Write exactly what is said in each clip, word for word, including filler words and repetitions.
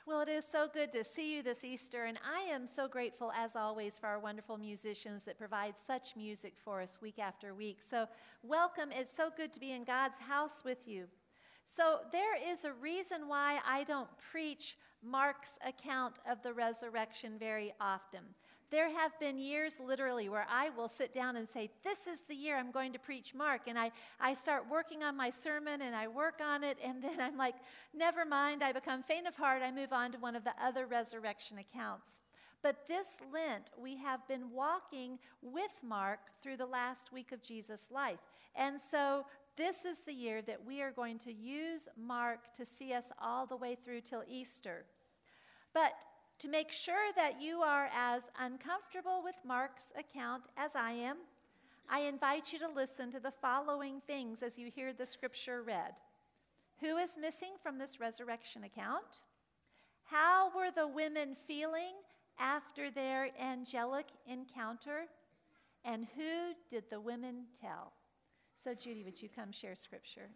Well, it is so good to see you this Easter, and I am so grateful, as always, for our wonderful musicians that provide such music for us week after week. So welcome. It's so good to be in God's house with you. So there is a reason why I don't preach Mark's account of the resurrection very often. There have been years, literally, where I will sit down and say, this is the year I'm going to preach Mark. And I, I start working on my sermon, and I work on it, and then I'm like, never mind. I become faint of heart. I move on to one of the other resurrection accounts. But this Lent, we have been walking with Mark through the last week of Jesus' life. And so this is the year that we are going to use Mark to see us all the way through till Easter. But to make sure that you are as uncomfortable with Mark's account as I am, I invite you to listen to the following things as you hear the scripture read. Who is missing from this resurrection account? How were the women feeling after their angelic encounter? And who did the women tell? So, Judy, would you come share scripture?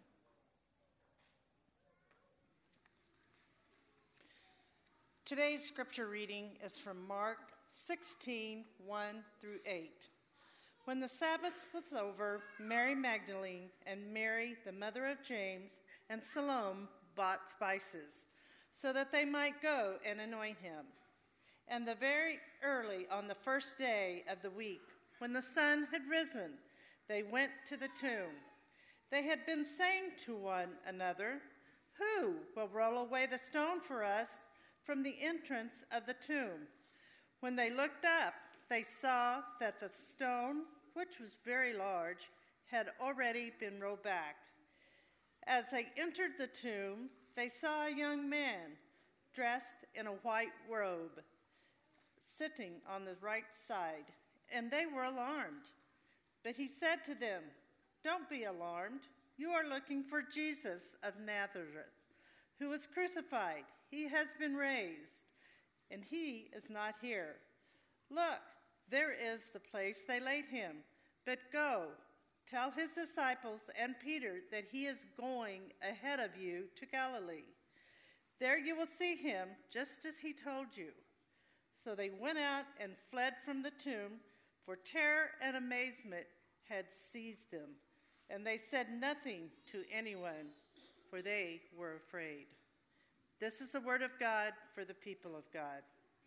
Today's scripture reading is from Mark sixteen, one through eight. When the Sabbath was over, Mary Magdalene and Mary, the mother of James, and Salome bought spices, so that they might go and anoint him. And the very early on the first day of the week, when the sun had risen, they went to the tomb. They had been saying to one another, "Who will roll away the stone for us from the entrance of the tomb?" When they looked up, they saw that the stone, which was very large, had already been rolled back. As they entered the tomb, they saw a young man dressed in a white robe sitting on the right side, and they were alarmed. But he said to them, "Don't be alarmed. You are looking for Jesus of Nazareth, who was crucified. He has been raised, and he is not here. Look, there is the place they laid him. But go, tell his disciples and Peter that he is going ahead of you to Galilee. There you will see him, just as he told you." So they went out and fled from the tomb, for terror and amazement had seized them. And they said nothing to anyone, for they were afraid. This is the word of God for the people of God.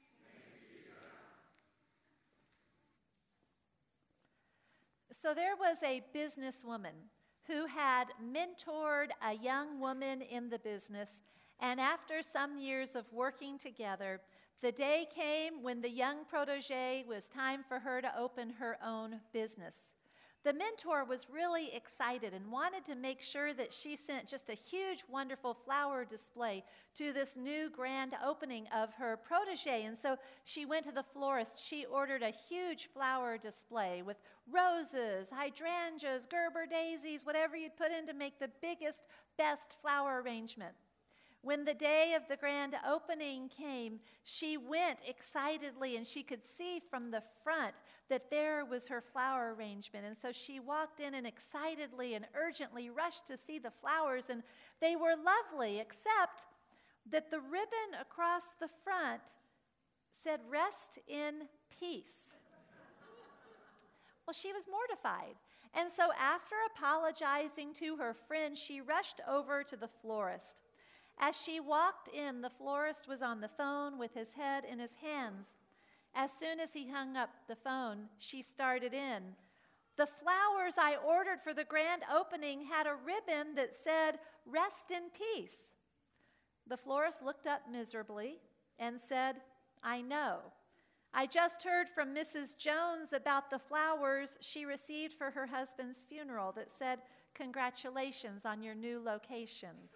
So there was a businesswoman who had mentored a young woman in the business, and after some years of working together, the day came when the young protege was time for her to open her own business. The mentor was really excited and wanted to make sure that she sent just a huge, wonderful flower display to this new grand opening of her protege. And so she went to the florist. She ordered a huge flower display with roses, hydrangeas, Gerber daisies, whatever you'd put in to make the biggest, best flower arrangement. When the day of the grand opening came, she went excitedly, and she could see from the front that there was her flower arrangement. And so she walked in and excitedly and urgently rushed to see the flowers, and they were lovely, except that the ribbon across the front said, "Rest in peace." Well, she was mortified. And so after apologizing to her friend, she rushed over to the florist. As she walked in, the florist was on the phone with his head in his hands. As soon as he hung up the phone, she started in. "The flowers I ordered for the grand opening had a ribbon that said, 'Rest in peace.'" The florist looked up miserably and said, "I know. I just heard from Missus Jones about the flowers she received for her husband's funeral that said, 'Congratulations on your new location.'"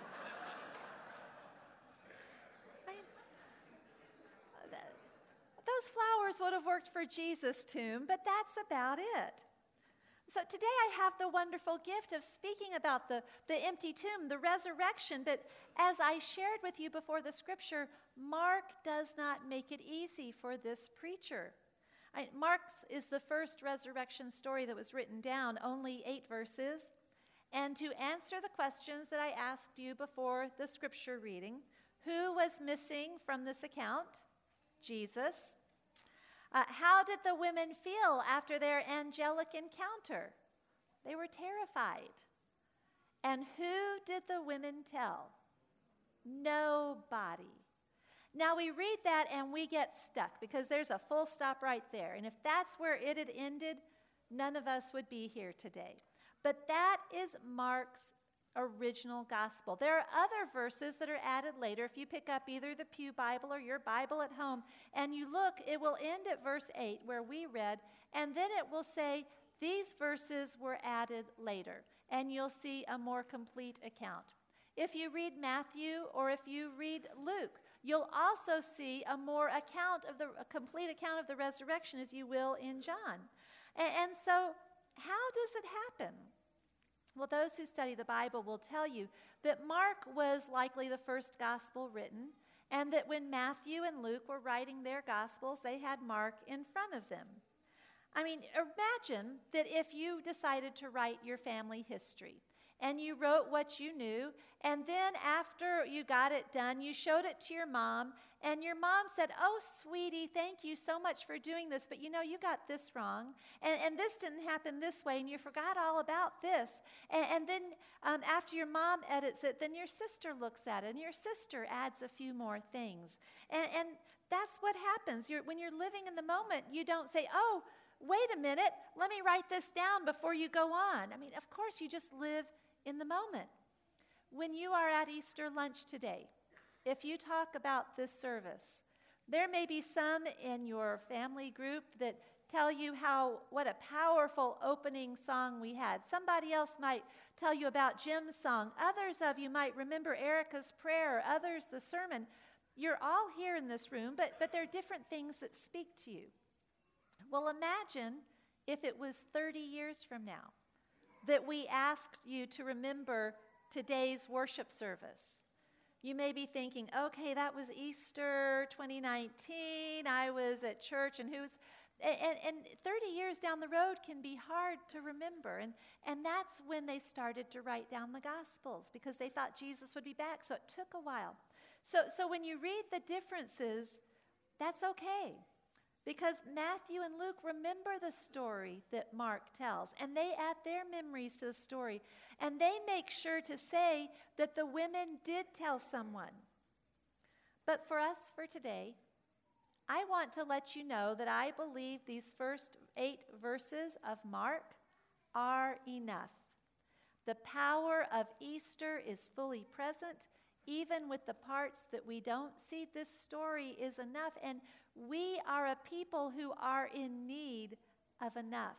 Those flowers would have worked for Jesus' tomb, but that's about it. So today I have the wonderful gift of speaking about the, the empty tomb, the resurrection, but as I shared with you before the scripture, Mark does not make it easy for this preacher. I, Mark's is the first resurrection story that was written down, only eight verses. And to answer the questions that I asked you before the scripture reading, Who was missing from this account? Jesus. Uh, how did the women feel after their angelic encounter? They were terrified. And who did the women tell? Nobody. Now we read that and we get stuck because there's a full stop right there. And if that's where it had ended, none of us would be here today. But that is Mark's original gospel. There are other verses that are added later. If you pick up either the Pew Bible or your Bible at home and you look, it will end at verse eight where we read, and then it will say these verses were added later, and you'll see a more complete account. If you read Matthew or if you read Luke, you'll also see a more account of the a complete account of the resurrection as you will in John. And, and so how does it happen? Well, those who study the Bible will tell you that Mark was likely the first gospel written, and that when Matthew and Luke were writing their gospels, they had Mark in front of them. I mean, imagine that if you decided to write your family history, and you wrote what you knew, and then after you got it done, you showed it to your mom, and your mom said, "Oh, sweetie, thank you so much for doing this, but you know, you got this wrong, and, and this didn't happen this way, and you forgot all about this." And, and then um, after your mom edits it, then your sister looks at it, and your sister adds a few more things. And, and that's what happens. You're, when you're living in the moment, you don't say, "Oh, wait a minute, let me write this down before you go on." I mean, of course, you just live in the moment. When you are at Easter lunch today, if you talk about this service, there may be some in your family group that tell you how what a powerful opening song we had. Somebody else might tell you about Jim's song. Others of you might remember Erica's prayer, others the sermon. You're all here in this room, but, but there are different things that speak to you. Well, imagine if it was thirty years from now that we asked you to remember today's worship service. You may be thinking, okay, that was Easter twenty nineteen, I was at church, and who's, and, and thirty years down the road can be hard to remember. And, and that's when they started to write down the Gospels, because they thought Jesus would be back, so it took a while. So, so when you read the differences, that's okay. Because Matthew and Luke remember the story that Mark tells, and they add their memories to the story, and they make sure to say that the women did tell someone. But for us for today, I want to let you know that I believe these first eight verses of Mark are enough. The power of Easter is fully present, even with the parts that we don't see. This story is enough, and we are a people who are in need of enough.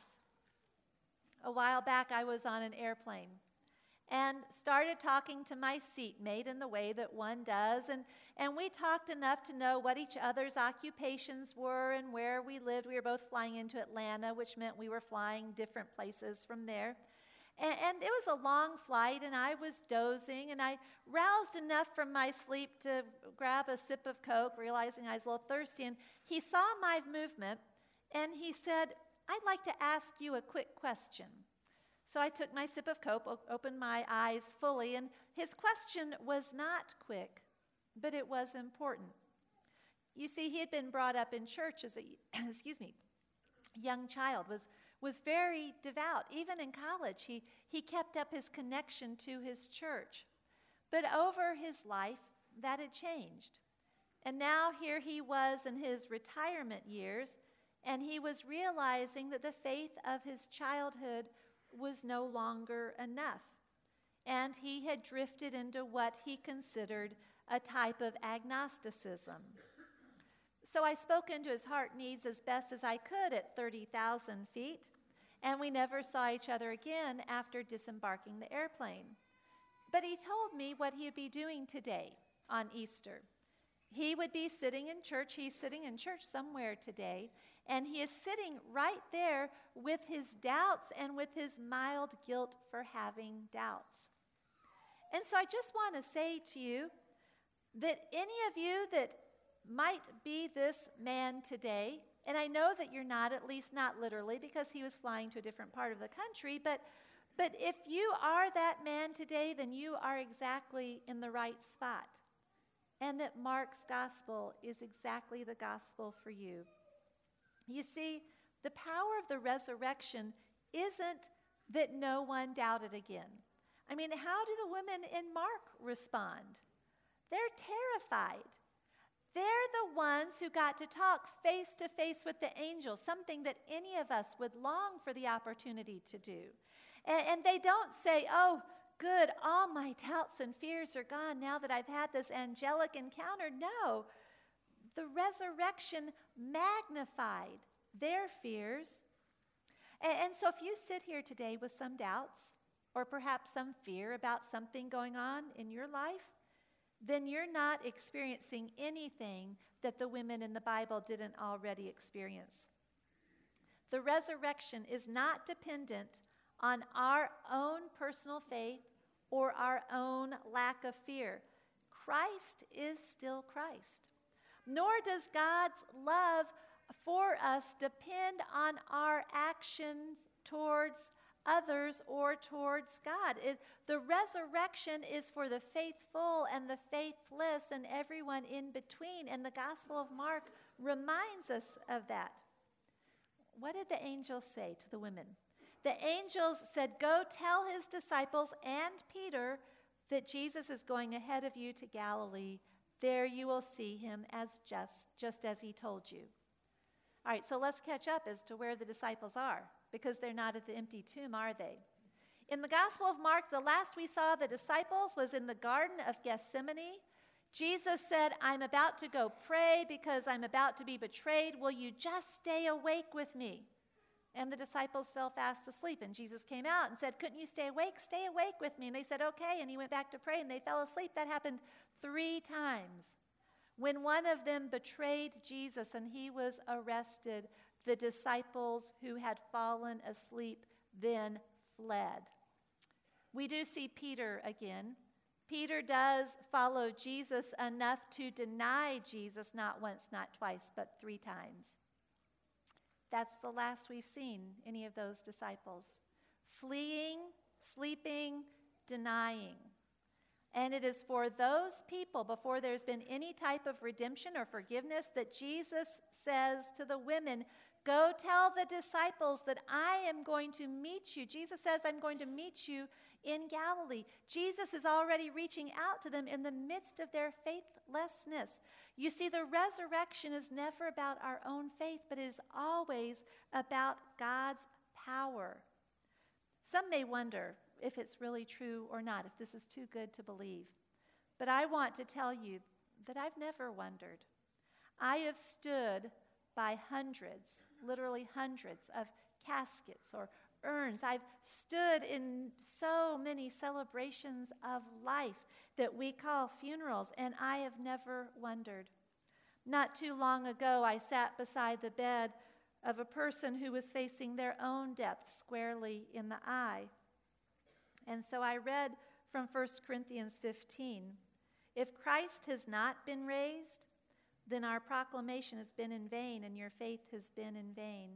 A while back, I was on an airplane and started talking to my seatmate in the way that one does, and, and we talked enough to know what each other's occupations were and where we lived. We were both flying into Atlanta, which meant we were flying different places from there. And, and it was a long flight, and I was dozing, and I roused enough from my sleep to grab a sip of Coke, realizing I was a little thirsty. And he saw my movement, and he said, "I'd like to ask you a quick question." So I took my sip of Coke, o- opened my eyes fully, and his question was not quick, but it was important. You see, he had been brought up in church as a, excuse me, young child, was was very devout. Even in college, he, he kept up his connection to his church. But over his life, that had changed. And now here he was in his retirement years, and he was realizing that the faith of his childhood was no longer enough. And he had drifted into what he considered a type of agnosticism. So I spoke into his heart needs as best as I could at thirty thousand feet, and we never saw each other again after disembarking the airplane. But he told me what he would be doing today on Easter. He would be sitting in church. He's sitting in church somewhere today, and he is sitting right there with his doubts and with his mild guilt for having doubts. And so I just want to say to you that any of you that might be this man today, and I know that you're not, at least not literally, because he was flying to a different part of the country, but, but if you are that man today, then you are exactly in the right spot. and that Mark's gospel is exactly the gospel for you. You see, the power of the resurrection isn't that no one doubted again. I mean, how do the women in Mark respond? They're terrified. They're the ones who got to talk face to face with the angel, something that any of us would long for the opportunity to do. And, and they don't say, oh, good, all my doubts and fears are gone now that I've had this angelic encounter. No, the resurrection magnified their fears. And, and so if you sit here today with some doubts or perhaps some fear about something going on in your life, then you're not experiencing anything that the women in the Bible didn't already experience. The resurrection is not dependent on our own personal faith or our own lack of fear. Christ is still Christ. Nor does God's love for us depend on our actions towards others or towards God. It, the resurrection is for the faithful and the faithless and everyone in between, and the Gospel of Mark reminds us of that. What did the angels say to the women? The angels said, go tell his disciples and Peter that Jesus is going ahead of you to Galilee. There you will see him as just, just as he told you. All right, so let's catch up as to where the disciples are, because they're not at the empty tomb, are they? In the Gospel of Mark, the last we saw the disciples was in the Garden of Gethsemane. Jesus said, I'm about to go pray because I'm about to be betrayed. Will you just stay awake with me? And the disciples fell fast asleep. And Jesus came out and said, couldn't you stay awake? Stay awake with me. And they said, okay. And he went back to pray and they fell asleep. That happened three times. When one of them betrayed Jesus and he was arrested, the disciples who had fallen asleep then fled. We do see Peter again. Peter does follow Jesus enough to deny Jesus not once, not twice, but three times. That's the last we've seen any of those disciples. Fleeing, sleeping, denying. And it is for those people, before there's been any type of redemption or forgiveness, that Jesus says to the women, go tell the disciples that I am going to meet you. Jesus says, I'm going to meet you in Galilee. Jesus is already reaching out to them in the midst of their faithlessness. You see, the resurrection is never about our own faith, but it is always about God's power. Some may wonder if it's really true or not, if this is too good to believe. But I want to tell you that I've never wondered. I have stood by hundreds, literally hundreds of caskets or urns. I've stood in so many celebrations of life that we call funerals, and I have never wondered. Not too long ago, I sat beside the bed of a person who was facing their own death squarely in the eye. And so I read from First Corinthians fifteen, if Christ has not been raised, then our proclamation has been in vain and your faith has been in vain.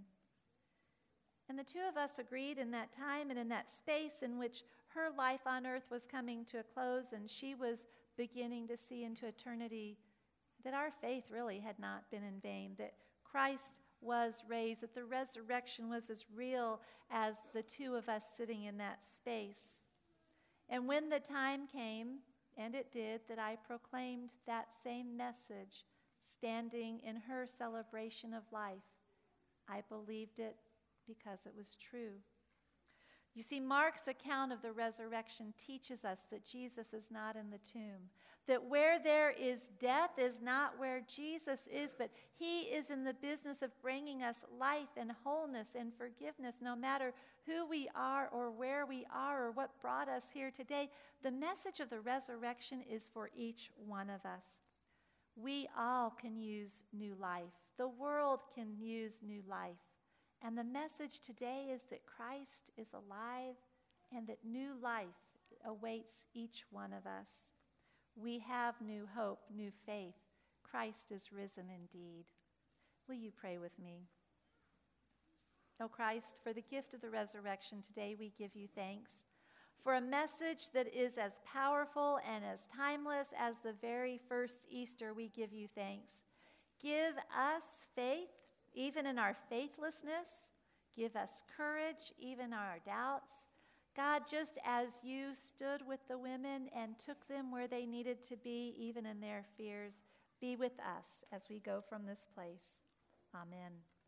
And the two of us agreed in that time and in that space in which her life on earth was coming to a close and she was beginning to see into eternity, that our faith really had not been in vain, that Christ was raised, that the resurrection was as real as the two of us sitting in that space. And when the time came, and it did, that I proclaimed that same message, standing in her celebration of life, I believed it because it was true. You see, Mark's account of the resurrection teaches us that Jesus is not in the tomb, that where there is death is not where Jesus is, but he is in the business of bringing us life and wholeness and forgiveness, no matter who we are or where we are or what brought us here today. The message of the resurrection is for each one of us. We all can use new life. The world can use new life. And the message today is that Christ is alive and that new life awaits each one of us. We have new hope, new faith. Christ is risen indeed. Will you pray with me? O Christ, for the gift of the resurrection today we give you thanks. for a message that is as powerful and as timeless as the very first Easter. We give you thanks. Give us faith, even in our faithlessness. Give us courage, even in our doubts. God, just as you stood with the women and took them where they needed to be, even in their fears, be with us as we go from this place. Amen.